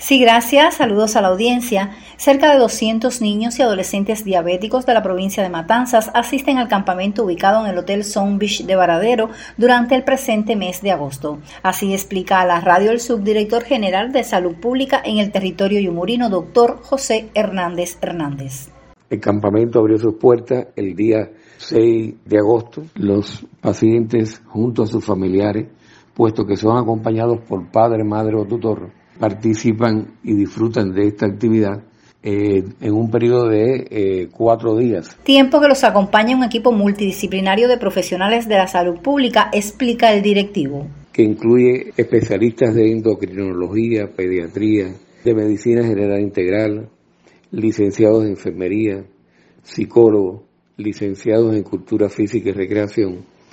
Sí, gracias. Saludos a la audiencia. Cerca de 200 niños y adolescentes diabéticos de la provincia de Matanzas asisten al campamento ubicado en el Hotel Sun Beach de Varadero durante el presente mes de agosto. Así explica a la radio el subdirector general de Salud Pública en el territorio yumurino, doctor José Hernández Hernández. El campamento abrió sus puertas el día 6 de agosto. Los pacientes, junto a sus familiares, puesto que son acompañados por padre, madre o tutor, participan y disfrutan de esta actividad en un periodo de 4 días. Tiempo que los acompaña un equipo multidisciplinario de profesionales de la salud pública, explica el directivo. Que incluye especialistas de endocrinología, pediatría, de medicina general integral, licenciados en enfermería, psicólogos, licenciados en cultura física y recreación,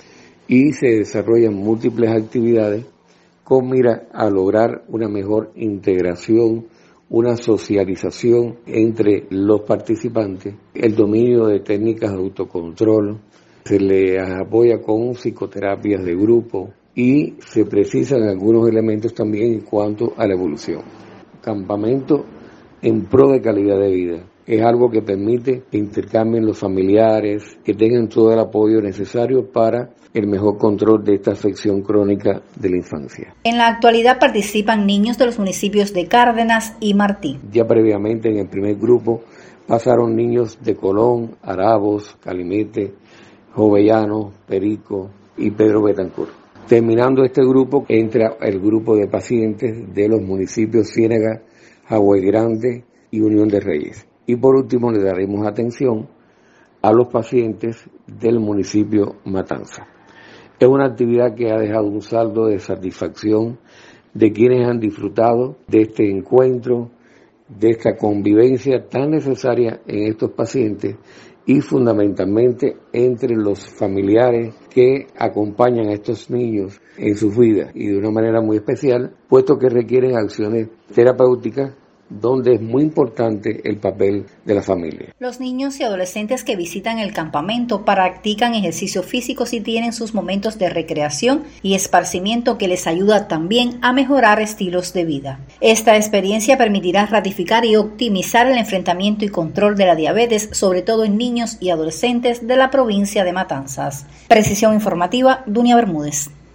y se desarrollan múltiples actividades con mira a lograr una mejor integración, una socialización entre los participantes, el dominio de técnicas de autocontrol, se les apoya con psicoterapias de grupo y se precisan algunos elementos también en cuanto a la evolución. Campamento en pro de calidad de vida. Es algo que permite que intercambien los familiares, que tengan todo el apoyo necesario para el mejor control de esta afección crónica de la infancia. En la actualidad participan niños de los municipios de Cárdenas y Martí. Ya previamente en el primer grupo pasaron niños de Colón, Aravos, Calimete, Jovellano, Perico y Pedro Betancourt. Terminando este grupo, entra el grupo de pacientes de los municipios Ciénaga, Jagüey Grande y Unión de Reyes. Y por último le daremos atención a los pacientes del municipio Matanza. Es una actividad que ha dejado un saldo de satisfacción de quienes han disfrutado de este encuentro, de esta convivencia tan necesaria en estos pacientes y fundamentalmente entre los familiares que acompañan a estos niños en sus vidas y de una manera muy especial, puesto que requieren acciones terapéuticas donde es muy importante el papel de la familia. Los niños y adolescentes que visitan el campamento practican ejercicios físicos y tienen sus momentos de recreación y esparcimiento que les ayuda también a mejorar estilos de vida. Esta experiencia permitirá ratificar y optimizar el enfrentamiento y control de la diabetes, sobre todo en niños y adolescentes de la provincia de Matanzas. Precisión informativa, Dunia Bermúdez.